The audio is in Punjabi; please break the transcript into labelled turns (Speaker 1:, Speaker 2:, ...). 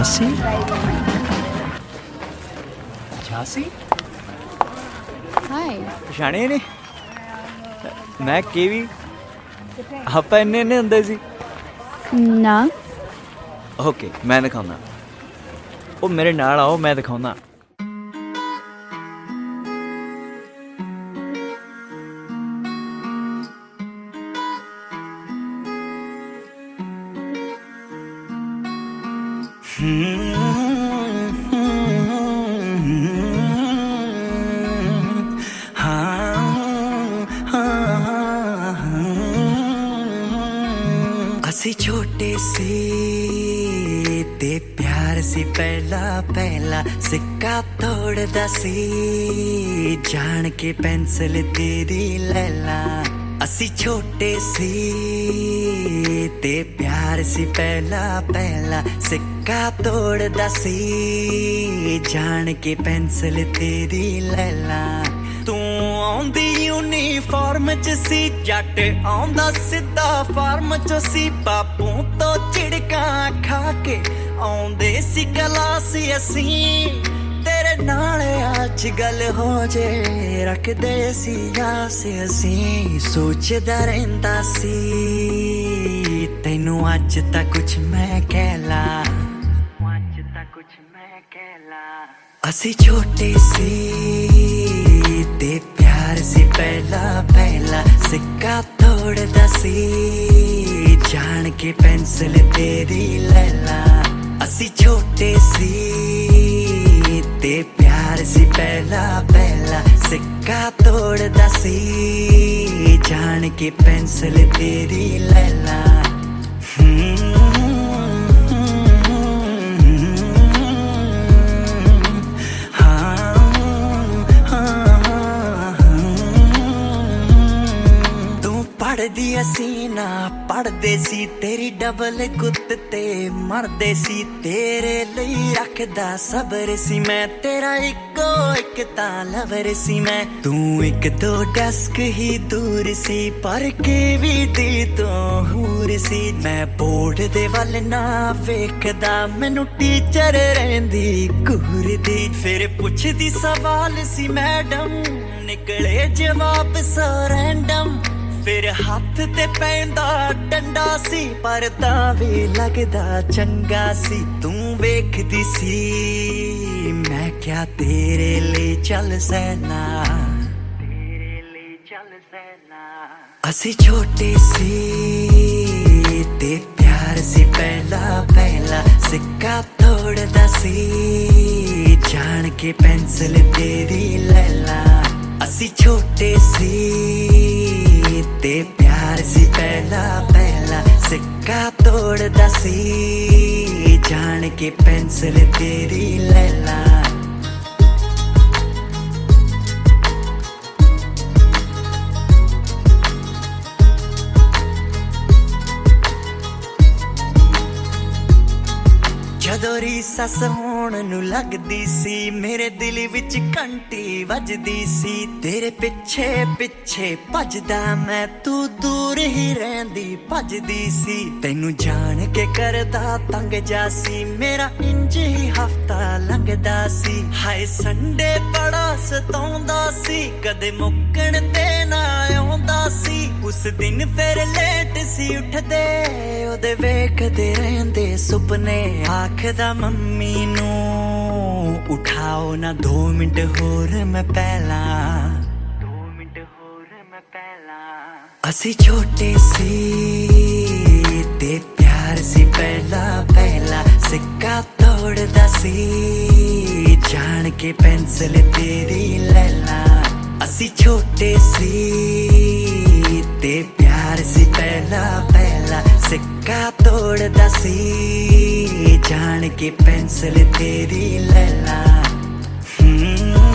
Speaker 1: झांसी झांसी
Speaker 2: हाय
Speaker 1: ਪਛਾਣਿਆ ਨੇ ਮੈਂ ਕੇਵੀ ਆਪਾਂ ਇੰਨੇ ਹੁੰਦੇ ਸੀ
Speaker 2: ਨਾ
Speaker 1: ਓਕੇ ਮੈਂ ਦਿਖਾਉਂਦਾ ਉਹ ਮੇਰੇ ਨਾਲ ਆਓ ਮੈਂ ਦਿਖਾਉਂਦਾ ਅਸੀਂ ਛੋਟੇ ਸੀ ਤੇ ਪਿਆਰ ਸੀ ਪਹਿਲਾ ਸਿੱਕਾ ਤੋੜਦਾ ਸੀ ਜਾਣ ਕੇ ਪੈਨਸਲ ਤੇਰੀ ਲੈ ਲਾ ਅਸੀਂ ਛੋਟੇ ਸੀ ਤੇ ਪਿਆਰ ਸੀ ਪਹਿਲਾ ਸਿੱਕਾ ਤੋੜਦਾ ਸੀ ਜਾਣ ਕੇ ਪੈਨਸਲ ਤੇਰੀ ਲੈ ਲਾ ਤੂੰ ਆਉਂਦੀ ਯੂਨੀਫਾਰਮ ਚ ਸੀ ਜੱਟ ਆਉਂਦਾ ਸਿੱਧਾ ਫਾਰਮ ਚ ਸੀ ਬਾਪੂ ਤੋਂ ਝਿੜਕਾਂ ਖਾ ਕੇ ਆਉਂਦੇ ਸੀ ਕਲਾਸ ਅਸੀਂ ਤੇਰੇ ਨਾਲ ਅੱਜ ਗੱਲ ਹੋ ਜੇ ਰੱਖਦੇ ਸੀ ਆਸ ਅਸੀਂ ਸੋਚਦਾ ਰਹਿੰਦਾ ਸੀ ਤੈਨੂੰ ਅੱਜ ਤਾਂ ਕੁਛ ਮੈਂ ਕਹਿ ਲਾ ਅਸੀਂ ਛੋਟੇ ਸੀ ਤੇ ਪਿਆਰ ਸੀ ਪਹਿਲਾ ਸਿੱਕਾ ਤੋੜਦਾ ਸੀ ਜਾਣ ਕੇ ਪੈਨਸਲ ਤੇਰੀ ਲੈ ਲਾ ਅਸੀਂ ਛੋਟੇ ਸੀ ਤੇ ਪਿਆਰ ਸੀ ਪਹਿਲਾ ਸਿੱਕਾ ਤੋੜਦਾ ਸੀ ਜਾਣ ਕੇ ਪੈਨਸਲ ਤੇਰੀ ਲੈ ਲਾ ਪੜ੍ਹਦੀ ਅਸੀਂ ਨਾ ਪੜ੍ਹਦੇ ਸੀ ਤੇਰੀ ਡਬਲ ਗੁੱਤ ਤੇ ਮਰਦੇ ਸੀ ਤੇਰੇ ਲਈ ਰੱਖਦਾ ਸਬਰ ਸੀ ਮੈਂ ਤੇਰਾ ਇੱਕੋ ਇੱਕ ਤਾਂ ਲਵਰ ਸੀ ਮੈਂ ਤੂੰ ਇੱਕ ਦੋ ਡਸਕ ਹੀ ਦੂਰ ਸੀ ਪਰ ਕੇ ਵੀ ਦੀ ਤੋਂ ਹੂਰ ਸੀ ਮੈਂ ਬੋਰਡ ਦੇ ਵੱਲ ਨਾ ਵੇਖਦਾ ਮੈਨੂੰ ਟੀਚਰ ਰਹਿੰਦੀ ਘੂਰਦੀ ਫਿਰ ਪੁੱਛਦੀ ਸਵਾਲ ਸੀ ਮੈਡਮ ਨਿਕਲੇ ਜਵਾਬ ਸਰੈਂਡਮ ਫਿਰ ਹੱਥ ਤੇ ਪੈਂਦਾ ਡੰਡਾ ਸੀ ਪਰ ਤਾਂ ਵੀ ਲੱਗਦਾ ਚੰਗਾ ਸੀ ਤੂੰ ਵੇਖਦੀ ਸੀ ਮੈਂ ਕਿਹਾ ਤੇਰੇ ਲਈ ਚੱਲ ਸੈਨਾ ਅਸੀਂ ਛੋਟੇ ਸੀ ਤੇ ਪਿਆਰ ਸੀ ਪਹਿਲਾ ਸਿੱਕਾ ਤੋੜਦਾ ਸੀ ਜਾਣ ਕੇ ਪੈਨਸਲ ਤੇਰੀ ਲੈ ਲਾ ਅਸੀਂ ਛੋਟੇ ਸੀ ਤੇ ਪਿਆਰ ਸੀ ਪਹਿਲਾ ਸਿੱਕਾ ਤੋੜਦਾ ਸੀ ਜਾਣ ਕੇ ਪੈਨਸਲ ਤੇਰੀ ਲੈ ਲਾ ਜਦੋਂ ਰੀਸਸ ਹੋਣ ਨੂੰ ਲੱਗਦੀ ਸੀ ਮੇਰੇ ਦਿਲ ਵਿੱਚ ਘੰਟੀ ਵੱਜਦੀ ਸੀ ਤੇਰੇ ਪਿੱਛੇ ਭੱਜਦਾ ਮੈਂ ਤੂੰ ਦੂਰ ਹੀ ਰਹਿੰਦੀ ਭੱਜਦੀ ਸੀ ਤੈਨੂੰ ਜਾਣ ਕੇ ਕਰਦਾ ਤੰਗ ਜਾ ਸੀ ਮੇਰਾ ਇੰਜ ਹੀ ਹਫਤਾ ਲੰਘਦਾ ਸੀ ਹਾਏ ਸੰਡੇ ਬੜਾ ਸਤਾਉਂਦਾ ਸੀ ਕਦੇ ਮੁੱਕਣ ਤੇ ਨਾ ਆਉਂਦਾ ਸੀ ਉਸ ਦਿਨ ਫਿਰ ਲੇਟ ਸੀ ਉੱਠਦੇ ਉਹਦੇ ਵੇਖਦੇ ਰਹਿੰਦੇ ਸੁਪਨੇ ਆਖਦਾ ਮੰਮੀ ਨੂੰ ਉਠਾਓ ਨਾ 2 ਮਿੰਟ ਹੋਰ ਮੈਂ ਪਹਿਲਾਂ ਅਸੀਂ ਛੋਟੇ ਸੀ ਤੇ ਪਿਆਰ ਸੀ ਪਹਿਲਾ ਸਿੱਕਾ ਤੋੜਦਾ ਸੀ ਜਾਣ ਕੇ ਪੈਨਸਲ ਤੇਰੀ ਲੈ ਲਾ ਅਸੀਂ ਛੋਟੇ ਸੀ ਤੇ ਪਿਆਰ ਸੀ ਪਹਿਲਾ ਸਿੱਕਾ ਤੋੜਦਾ ਸੀ ਜਾਣ ਕੇ ਪੈਨਸਲ ਤੇਰੀ ਲੈ ਲਾ